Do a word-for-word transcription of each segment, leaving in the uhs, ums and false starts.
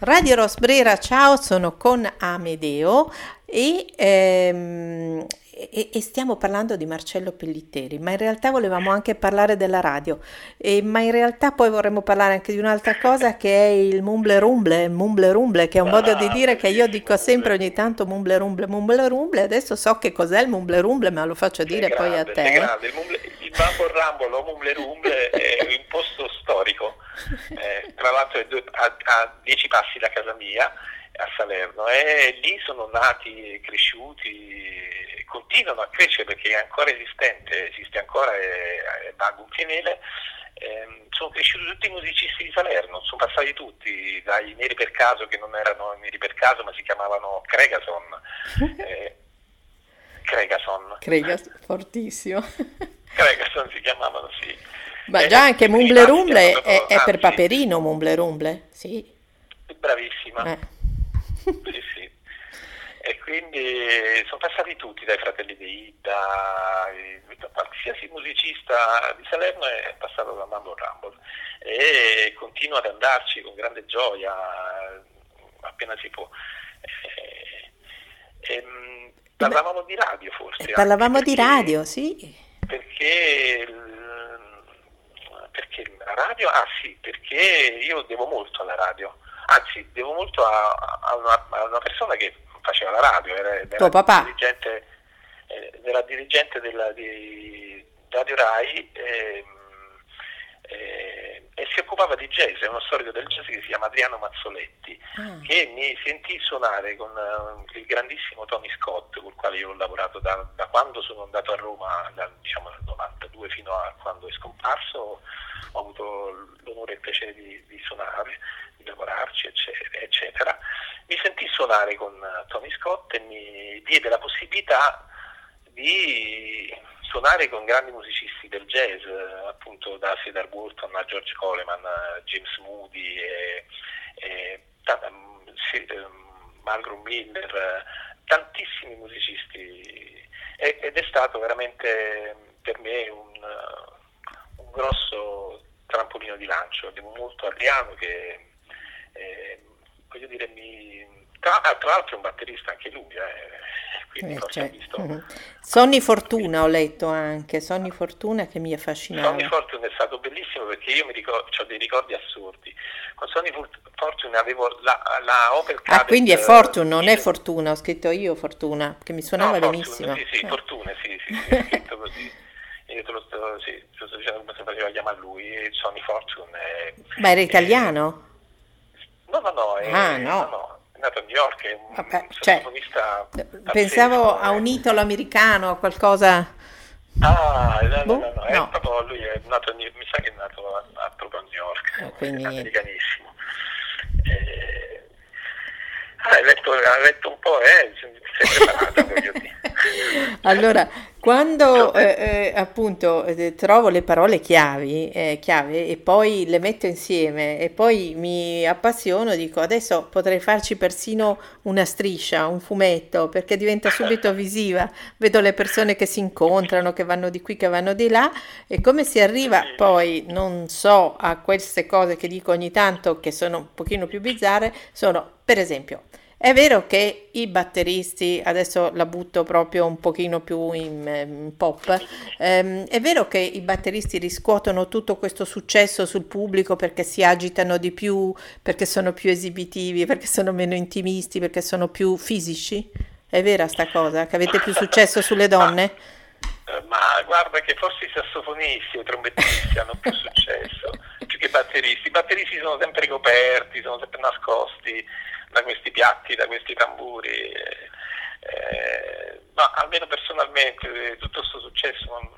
Radio Rosbrera, ciao, sono con Amedeo e, ehm, e- e stiamo parlando di Marcello Pellitteri, ma in realtà volevamo anche parlare della radio, e- ma in realtà poi vorremmo parlare anche di un'altra cosa che è il mumble rumble, mumble rumble, che è un modo di Ah, dire che io dico bellissimo sempre Mumble ogni Rumble. tanto mumble rumble, mumble rumble, adesso so che cos'è il mumble rumble, ma lo faccio Sei dire poi a grande, sei te. grande. Il, mumble, il Mumble Rumble o Mumble Rumble è un posto storico, eh, tra l'altro è due- a, a dieci passi da casa mia, a Salerno, e lì sono nati, cresciuti, continuano a crescere perché è ancora esistente, esiste ancora, è, è Mago Fienile. Ehm, sono cresciuti tutti i musicisti di Salerno, sono passati tutti, dai Neri per Caso, che non erano Neri per Caso ma si chiamavano Cregason, eh, Cregason, Crega, fortissimo. Cregason si chiamavano, sì. Ma E, già e anche i primi Mumble passi hanno Rumble è, dato, è per anzi, Paperino, Mumble Rumble, sì. bravissima, Eh. sì sì. E quindi sono passati tutti, dai Fratelli di Ida, eh, qualsiasi musicista di Salerno è passato da Mumble Rumble e continua ad andarci con grande gioia, eh, appena si può. Eh, ehm, E beh, parlavamo di radio e forse anche, parlavamo di perché, radio, sì. perché, il- perché la radio, ah sì, perché io devo molto alla radio, anzi devo molto a, a una, a una persona che faceva la radio, era, Tuo era papà. dirigente, eh, era dirigente della, di Radio Rai, ehm, eh, e si occupava di jazz, è uno storico del jazz che si chiama Adriano Mazzoletti, Ah, che mi sentì suonare con eh, il grandissimo Tony Scott, col quale io ho lavorato da, da quando sono andato a Roma, da, diciamo nel novantadue fino a quando è scomparso. Ho avuto l'onore e il piacere di, di suonare, di lavorarci, eccetera, eccetera. Mi sentì suonare con eh, Tony Scott e mi diede la possibilità di suonare con grandi musicisti del jazz, eh, appunto da Cedar Walton a George Coleman, a James Moody, e, e, ta- mm, sì, ehm, Malcolm Miller, eh, tantissimi musicisti, e- ed è stato veramente per me un, eh, un grosso trampolino di lancio. Devo molto a Adriano che, eh, voglio dire, mi... Tra, ah, tra l'altro è un batterista anche lui, eh, quindi eh, forse ha cioè, visto... mhm. Sonny ha visto Fortuna ho letto anche, Sonny Fortuna che mi Sonny affascinava. Fortune è stato bellissimo perché io mi ricordo, ho dei ricordi assurdi. Con Sonny Fort- Fortune avevo la, la Opel Ah, Kadett quindi è eh, Fortune, non è mille Fortuna, ho scritto io Fortuna, che mi no, suonava Fortune, benissimo. sì, sì, Eh. Fortune, sì, sì, sì, è scritto così. Io te lo sto, sì, te lo sto dicendo come si faceva chiamare lui, e Sonny Fortune. È, Ma era è- italiano? no, no, no, Ah, è, no, no. no, è nato a New York, è Vabbè, un cioè, sassofonista pensavo pazzesco. a un È, italo americano, a qualcosa... ah, no, no, no, Boh, no, è no. proprio lui, è nato a New- mi sa che è nato a, a- proprio a New Eh, York, quindi è niente. americanissimo. Eh, ah, hai letto, hai letto un po', eh? Sei preparata, voglio dire. Allora, quando Insomma, eh, eh, appunto eh, trovo le parole chiavi, eh, chiave e poi le metto insieme e poi mi appassiono, dico adesso potrei farci persino una striscia, un fumetto, perché diventa subito visiva. Vedo le persone che si incontrano, che vanno di qui, che vanno di là, e come si arriva sì, poi, non so, a queste cose che dico ogni tanto, che sono un pochino più bizzarre, sono, per esempio, è vero che i batteristi, adesso la butto proprio un pochino più in, eh, in pop, dimmi, dimmi. ehm, è vero che i batteristi riscuotono tutto questo successo sul pubblico perché si agitano di più, perché sono più esibitivi, perché sono meno intimisti, perché sono più fisici? È vera sta cosa? Che avete più successo sulle Ma, donne? eh, ma guarda che forse i sassofonisti o i trombettisti hanno più successo, più che i batteristi. I batteristi sono sempre coperti, sono sempre nascosti da questi piatti, da questi tamburi. eh, eh, ma almeno personalmente eh, tutto questo successo non,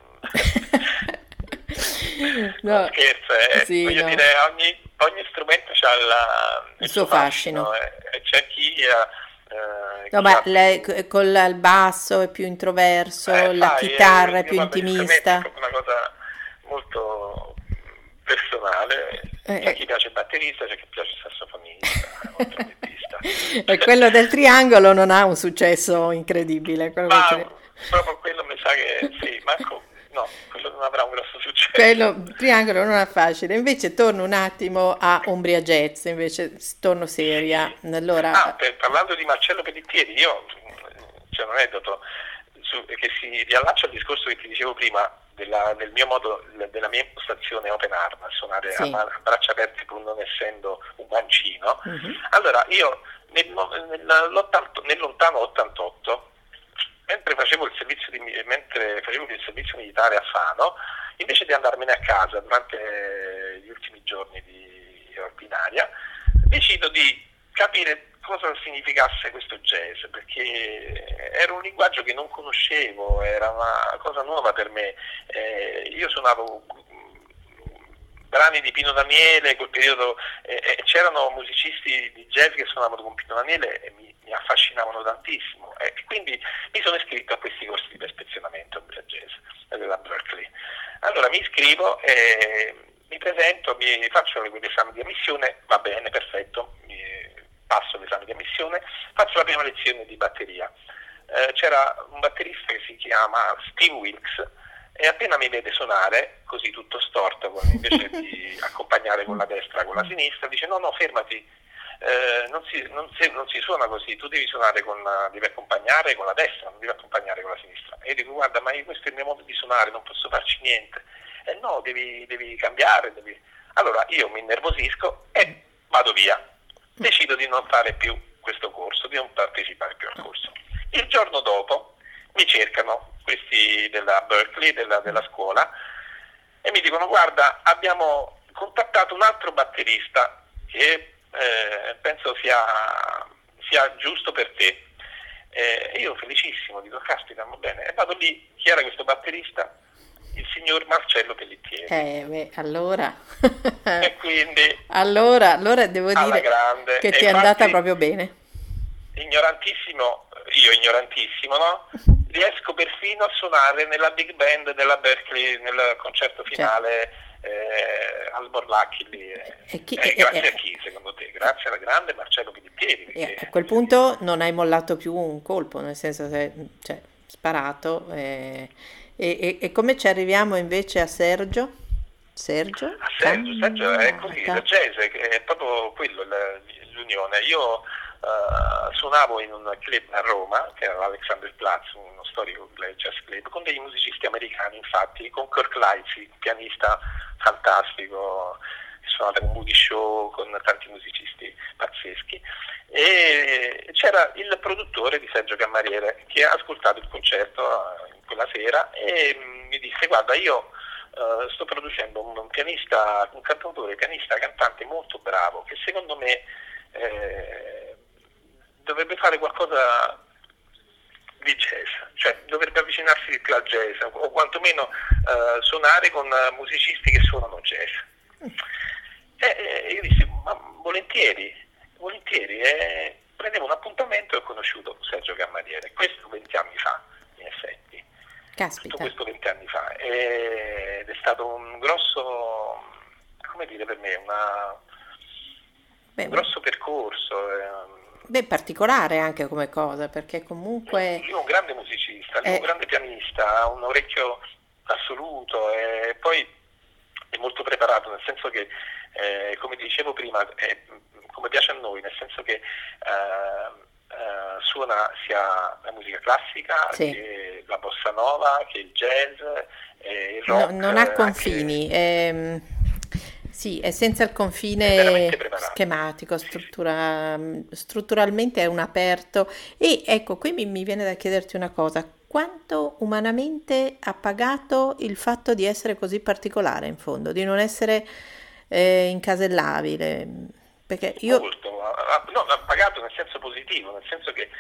non No, scherzo, eh. sì, Voglio no, dire, ogni, ogni strumento ha il il suo suo fascino, fascino. eh, e c'è chi ha, eh, No, chi ma ha lei più... c- con la- il basso è più Eh, introverso, la sai, eh, chitarra è io più guardo gli strumenti, è intimista. proprio una cosa molto personale. Eh, C'è eh. chi piace il batterista, c'è chi piace il sassofonista, o il trombettista. E quello del triangolo non ha un successo incredibile, quello del Ma tri- proprio quello mi sa che sì, manco, no, quello non avrà un grosso successo. Quello, Triangolo non è facile. Invece torno un attimo a Umbria Jazz, invece torno seria. Sì. Allora, Ah, per, parlando di Marcello Pellittieri, io c'è un aneddoto su, che si riallaccia al discorso che ti dicevo prima della, del mio modo, della mia impostazione open arm, a suonare sì. a, a braccia aperte pur non essendo un mancino. Mhm. Allora io nel, nel, nel lontano ottantotto, mentre facevo il servizio di, mentre facevo il servizio militare a Fano, invece di andarmene a casa durante gli ultimi giorni di ordinaria, decido di capire cosa significasse questo jazz, perché era un linguaggio che non conoscevo, era una cosa nuova per me. Eh, io suonavo brani di Pino Daniele, quel periodo, eh, eh, c'erano musicisti di jazz che suonavano con Pino Daniele e mi, mi affascinavano tantissimo, e eh, quindi mi sono iscritto a questi corsi di perfezionamento del jazz della Berkeley. Allora mi iscrivo, eh, mi presento, mi faccio l'esame di ammissione, va bene, perfetto, mi passo l'esame di ammissione, faccio la prima lezione di batteria. Eh, c'era un batterista che si chiama Steve Wilkes, e appena mi vede suonare, così tutto storto, invece di accompagnare con la destra con la sinistra, dice no no fermati, eh, non, si, non, si, non si suona così, tu devi suonare con, devi accompagnare con la destra, non devi accompagnare con la sinistra. E io dico guarda, ma io, questo è il mio modo di suonare, non posso farci niente. E eh no, devi, devi cambiare, devi... Allora io mi innervosisco e vado via, decido di non fare più questo corso, di non partecipare più al corso. Il giorno dopo mi cercano questi della Berkeley, della, della scuola, e mi dicono guarda, abbiamo contattato un altro batterista che eh, penso sia, sia giusto per te. E io felicissimo, dico caspita, va bene, e vado lì, chi era questo batterista? Il signor Marcello Pellittieri. Eh, beh, allora... e quindi... Allora, allora devo alla dire grande. che E ti è andata proprio bene. Ignorantissimo, io ignorantissimo, no? Riesco perfino a suonare nella big band della Berkeley, nel concerto finale, cioè, eh, al Morlacchi lì. Eh. E chi, eh, e, grazie e, a chi, secondo te? Grazie alla grande Marcello Pellittieri. Perché... A quel punto non hai mollato più un colpo, nel senso che cioè, sparato. Eh, e, e, e come ci arriviamo invece a Sergio? Sergio? A Sergio, Sergio è così, il jazz è proprio quello, l'unione. Io Uh, suonavo in un club a Roma, che era l'Alexanderplatz, uno storico jazz club, con dei musicisti americani, infatti, con Kirk Lightsey, un pianista fantastico, che suonava con Moody Shaw, con tanti musicisti pazzeschi, e c'era il produttore di Sergio Cammariere che ha ascoltato il concerto uh, quella sera e mi disse guarda, io uh, sto producendo un, un pianista, un cantautore, pianista, cantante molto bravo, che secondo me eh, dovrebbe fare qualcosa di jazz, cioè dovrebbe avvicinarsi di più al jazz o quantomeno uh, suonare con uh, musicisti che suonano jazz. E, e io dissi ma volentieri, volentieri, e prendevo un appuntamento e ho conosciuto Sergio Cammariere, questo venti anni fa in effetti. Caspita. Tutto questo venti anni fa, ed è stato un grosso, come dire per me, una, Beh, un grosso percorso. Eh, Beh, particolare anche come cosa, perché comunque... Lui è un grande musicista, lui è un grande pianista, ha un orecchio assoluto e poi è molto preparato, nel senso che, eh, come dicevo prima, è, come piace a noi, nel senso che eh, eh, suona sia la musica classica, sì, che la bossa nova, che il jazz, eh, il rock. No, non ha confini. Anche... Ehm... Sì, è senza il confine schematico, struttura, strutturalmente è un aperto. E ecco, qui mi, mi viene da chiederti una cosa, quanto umanamente ha pagato il fatto di essere così particolare in fondo, di non essere eh, incasellabile? Perché io... Molto, ha, no, ha pagato nel senso positivo, nel senso che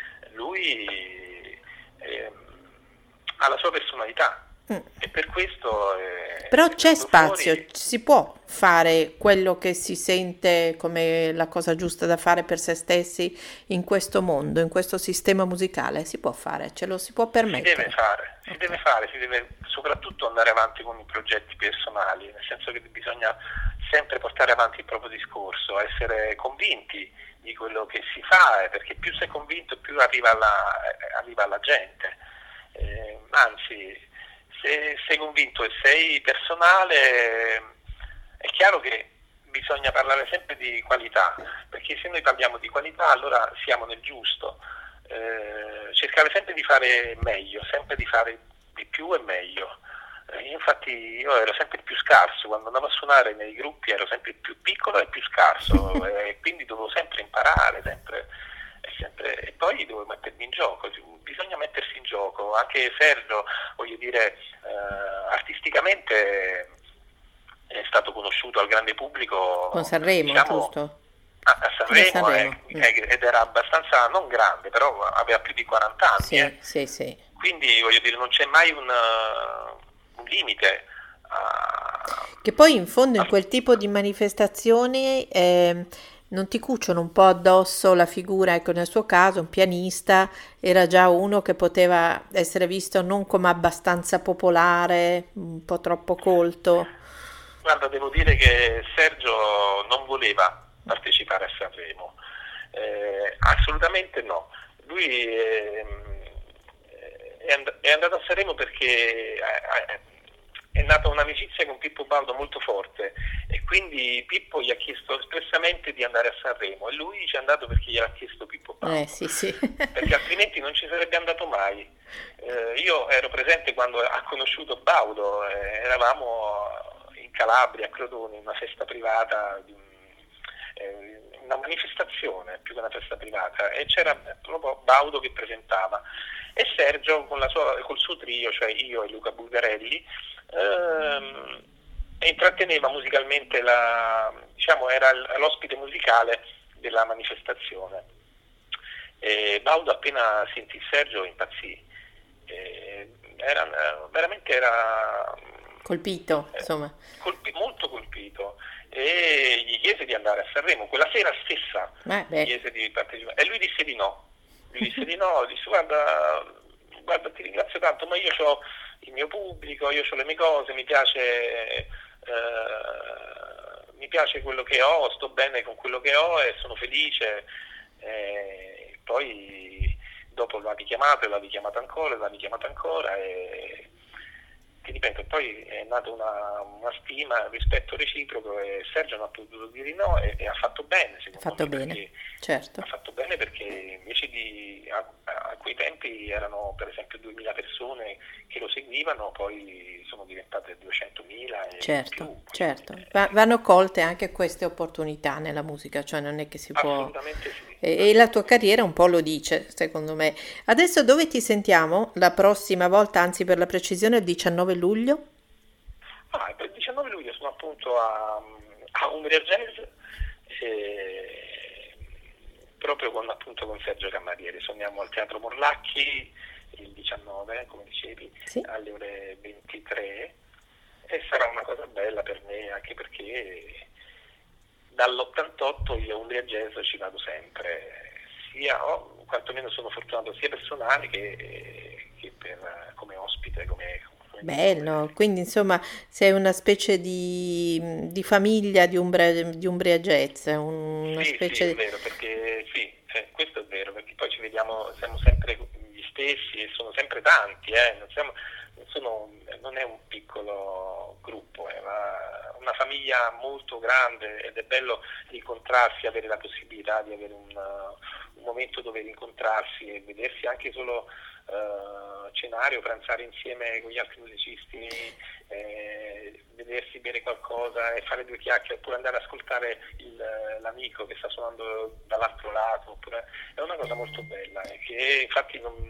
lui eh, ha la sua personalità. Mm. E per questo eh, però c'è spazio, fuori... si può fare quello che si sente come la cosa giusta da fare per se stessi in questo mondo, in questo sistema musicale, si può fare, ce lo si può permettere. Si deve fare, si okay. deve fare, si deve soprattutto andare avanti con i progetti personali, nel senso che bisogna sempre portare avanti il proprio discorso, essere convinti di quello che si fa, perché più sei convinto più arriva alla, arriva alla gente, eh, anzi se sei convinto e sei personale, è chiaro che bisogna parlare sempre di qualità, perché se noi parliamo di qualità allora siamo nel giusto. Eh, cercare sempre di fare meglio, sempre di fare di più e meglio. Eh, infatti io ero sempre il più scarso, quando andavo a suonare nei gruppi ero sempre il più piccolo e il più scarso e quindi dovevo sempre imparare, sempre, e, sempre, e poi dovevo mettermi in gioco, bisogna mettersi in gioco. Anche Sergio, voglio dire, eh, artisticamente è stato conosciuto al grande pubblico, Con Sanremo, diciamo, giusto? a, a Sanremo, Sanremo. eh, eh, ed era abbastanza non grande, però aveva più di quaranta anni. Sì, eh. sì, sì. Quindi voglio dire, non c'è mai un, uh, un limite. A... Che poi in fondo in quel tipo di manifestazioni eh, non ti cuciono un po' addosso la figura, ecco nel suo caso un pianista era già uno che poteva essere visto non come abbastanza popolare, un po' troppo colto. Guarda, devo dire che Sergio non voleva partecipare a Sanremo, eh, assolutamente no. Lui eh, è, and- è andato a Sanremo perché è, è nata un'amicizia con Pippo Baudo molto forte e quindi Pippo gli ha chiesto espressamente di andare a Sanremo e lui ci è andato perché gliel'ha chiesto Pippo Baudo, Eh, sì, sì. perché altrimenti non ci sarebbe andato mai. Eh, io ero presente quando ha conosciuto Baudo, eh, eravamo in Calabria, a Crotone, in una festa privata, di un, eh, una manifestazione più che una festa privata, e c'era proprio Baudo che presentava e Sergio con la sua, col suo trio, cioè io e Luca Bulgarelli, ehm, intratteneva musicalmente, la, diciamo era l'ospite musicale della manifestazione. E Baudo appena sentì Sergio impazzì, e era, veramente era Colpito, insomma. Colpi, molto colpito, e gli chiese di andare a Sanremo quella sera stessa, Eh, gli beh. chiese di partecipare e lui disse di no, lui disse di no, disse guarda, guarda ti ringrazio tanto, ma io ho il mio pubblico, io ho le mie cose, mi piace, eh, mi piace quello che ho, sto bene con quello che ho e sono felice. E poi dopo l'ha richiamato e l'ha richiamato ancora, l'ha richiamato ancora e ti ripeto, poi è nata una, una stima, un rispetto reciproco e Sergio non ha potuto dire no e, e ha fatto bene, secondo Ha fatto me, bene, perché certo. ha fatto bene perché invece di a, a quei tempi erano per esempio duemila persone che lo seguivano, poi sono diventate duecentomila e Certo, più. Quindi, certo. eh, Va- vanno colte anche queste opportunità nella musica, cioè non è che si può... assolutamente sì. E, e la tua carriera un po' lo dice, secondo me. Adesso dove ti sentiamo? La prossima volta, anzi per la precisione, il diciannove luglio? Ah, per il diciannove luglio sono appunto a, a Umbria Jazz, eh, proprio con, appunto, con Sergio Camarieri. Suoniamo al Teatro Morlacchi il diciannove, come dicevi, Sì. alle ore ventitré, e sarà una cosa bella per me anche perché dall'ottantotto io a Umbria Jazz ci vado sempre, sia, o quantomeno sono fortunato sia personale che, che per, come ospite, come, come Bello, quindi insomma sei una specie di, di famiglia di Umbria, di Umbria Jazz, una Sì, sì, specie è di... vero, perché sì, eh, questo è vero, perché poi ci vediamo, siamo sempre gli stessi e sono sempre tanti, eh, non, siamo, non, sono, non è un piccolo gruppo, è una, una famiglia molto grande ed è bello incontrarsi, avere la possibilità di avere un, un momento dove incontrarsi e vedersi anche solo uh, cenare o pranzare insieme con gli altri musicisti, eh, vedersi bere qualcosa e fare due chiacchiere, oppure andare ad ascoltare il, l'amico che sta suonando dall'altro lato, oppure, è una cosa molto bella e che infatti non,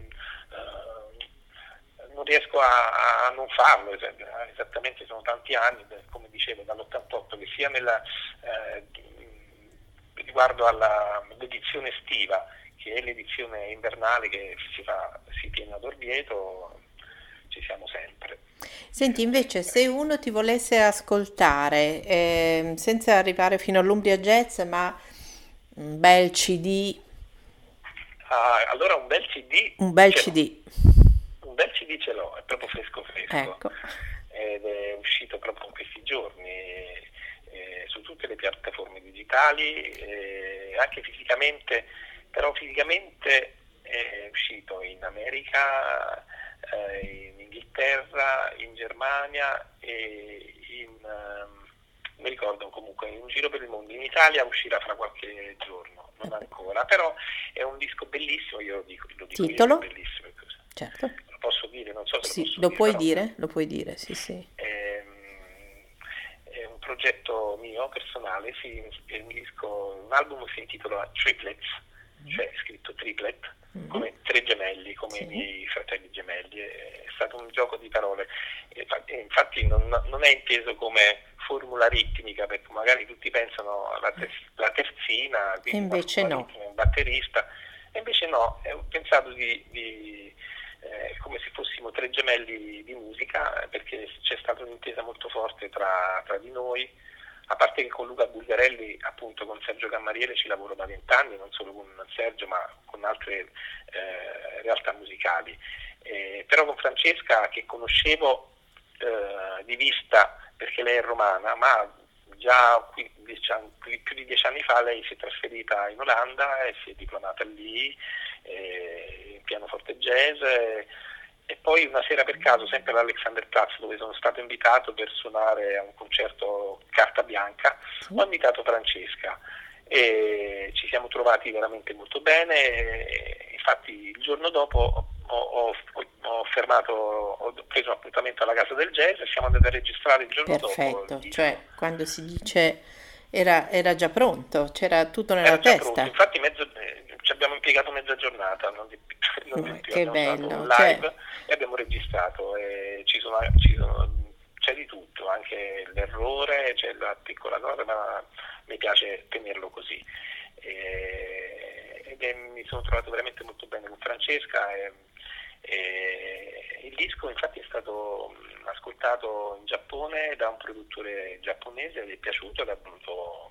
uh, non riesco a, a non farlo, esattamente sono tanti anni, come dicevo, dall'ottantotto, che sia nella, eh, riguardo all'edizione estiva che è l'edizione invernale che si fa, si tiene ad Orvieto, ci siamo sempre. Senti, invece, se uno ti volesse ascoltare, eh, senza arrivare fino all'Umbria Jazz, ma un bel C D, Ah, allora un bel C D un bel ce l'ho. C D, Un bel C D ce l'ho, è proprio fresco fresco, ecco, ed è uscito proprio in questi giorni, eh, su tutte le piattaforme digitali, eh, anche fisicamente, però fisicamente è uscito in America, eh, in Inghilterra, in Germania e in, um, mi ricordo comunque, in giro per il mondo. In Italia uscirà fra qualche giorno, non ancora, però è un disco bellissimo, io lo dico, lo dico Titolo? Io, è bellissimo. Certo. Lo posso dire, non so se Sì, lo posso lo dire, puoi però dire, lo puoi dire, sì, sì. È, è un progetto mio, personale, sì, è un disco, un album si intitola Triplets, mm. cioè è scritto triplet, mm. come tre gemelli, come sì. i miei fratelli gemelli, è stato un gioco di parole, e infatti non, non è inteso come formula ritmica, perché magari tutti pensano alla ter- la terzina, e invece no, un batterista, e invece no, ho pensato di, di eh, come se fossimo tre gemelli di musica, perché c'è stata un'intesa molto forte tra, tra di noi, a parte che con Luca Bulgarelli, appunto con Sergio Cammariere ci lavoro da vent'anni, non solo con Sergio ma con altre eh, realtà musicali, eh, però con Francesca, che conoscevo eh, di vista perché lei è romana, ma già qui, diciamo, più di dieci anni fa lei si è trasferita in Olanda e si è diplomata lì eh, in pianoforte jazz, eh, e poi una sera per caso, sempre all'Alexanderplatz, dove sono stato invitato per suonare a un concerto carta bianca, ho invitato Francesca e ci siamo trovati veramente molto bene, e infatti il giorno dopo ho, ho, ho fermato, ho preso un appuntamento alla Casa del Jazz e siamo andati a registrare il giorno perfetto, dopo. Perfetto, cioè quando si dice era, era già pronto, c'era tutto nella era già testa. Pronto. Infatti mezzo, eh, ci abbiamo impiegato mezza giornata, non di, non di più, che abbiamo bello, fatto un live cioè... e abbiamo registrato, e ci sono, ci sono, c'è di tutto, anche l'errore, c'è la piccola cosa, ma mi piace tenerlo così. E, ed è, mi sono trovato veramente molto bene con Francesca. E, e il disco infatti è stato ascoltato in Giappone da un produttore giapponese, gli è piaciuto ed ha voluto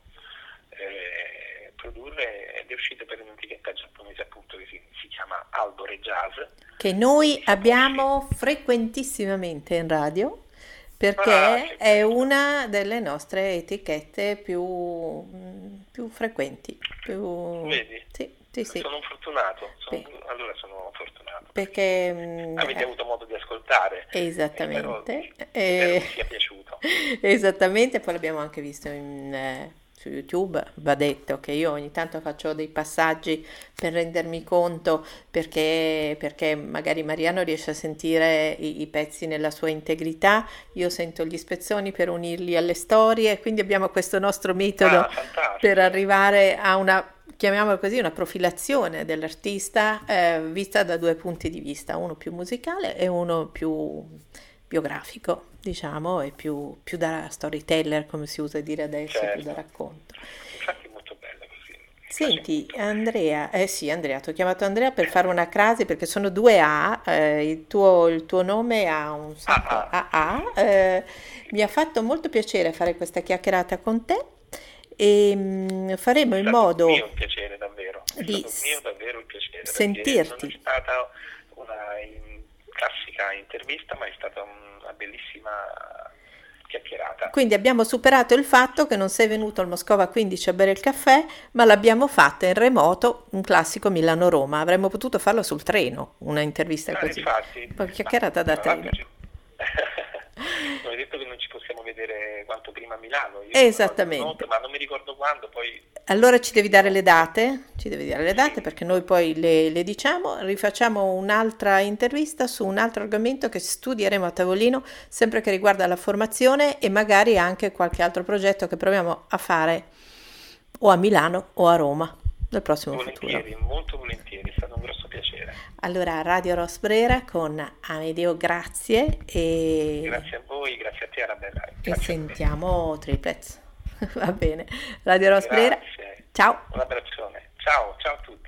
eh, produrre, ed è uscito per un'etichetta giapponese appunto che si, si chiama Albore Jazz, che noi abbiamo frequentissimamente in radio, perché ah, è una delle nostre etichette più, più frequenti. Più... Vedi? Sì, sì, sì. Sono fortunato, sono, allora sono fortunato. Perché avete avuto modo di ascoltare. Esattamente. Spero, spero vi sia piaciuto. Esattamente, poi l'abbiamo anche visto in... Eh, su YouTube. Va detto che io ogni tanto faccio dei passaggi per rendermi conto, perché, perché magari Mariano riesce a sentire i, i pezzi nella sua integrità, io sento gli spezzoni per unirli alle storie, quindi abbiamo questo nostro metodo ah, per arrivare a una, chiamiamola così, una profilazione dell'artista eh, vista da due punti di vista, uno più musicale e uno più biografico, diciamo, e più, più da storyteller, come si usa dire adesso, certo. più da racconto. Infatti è molto bello così. Senti, Andrea, eh sì, Andrea, ti ho chiamato Andrea per fare una crasi perché sono due A, eh, il tuo, il tuo nome ha un sacco A A, eh, mi ha fatto molto piacere fare questa chiacchierata con te e mh, faremo in modo... È stato mio piacere davvero, è di stato mio davvero il piacere, sentirti. Non è stata una in, classica intervista, ma è stata una bellissima chiacchierata. Quindi abbiamo superato il fatto che non sei venuto al Moscova quindici a bere il caffè, ma l'abbiamo fatta in remoto, un classico Milano-Roma. Avremmo potuto farlo sul treno, una intervista ah, così. Infatti, poi chiacchierata da treno. Non hai detto che non ci possiamo vedere quanto prima a Milano. Io Esattamente. Note, ma non mi ricordo quando, poi... Allora ci devi dare le date, ci devi dare le date sì. Perché noi poi le, le diciamo, rifacciamo un'altra intervista su un altro argomento che studieremo a tavolino, sempre che riguarda la formazione e magari anche qualche altro progetto che proviamo a fare o a Milano o a Roma nel prossimo volentieri, futuro. Molto volentieri, è stato un grosso piacere. Allora, Radio Ros Brera con Amedeo, grazie. E... Grazie a voi, grazie a te Arabella. E sentiamo Triplets. Va bene. Radio Ros Brera. Grazie. Ciao. Un abbraccione. Ciao, ciao a tutti.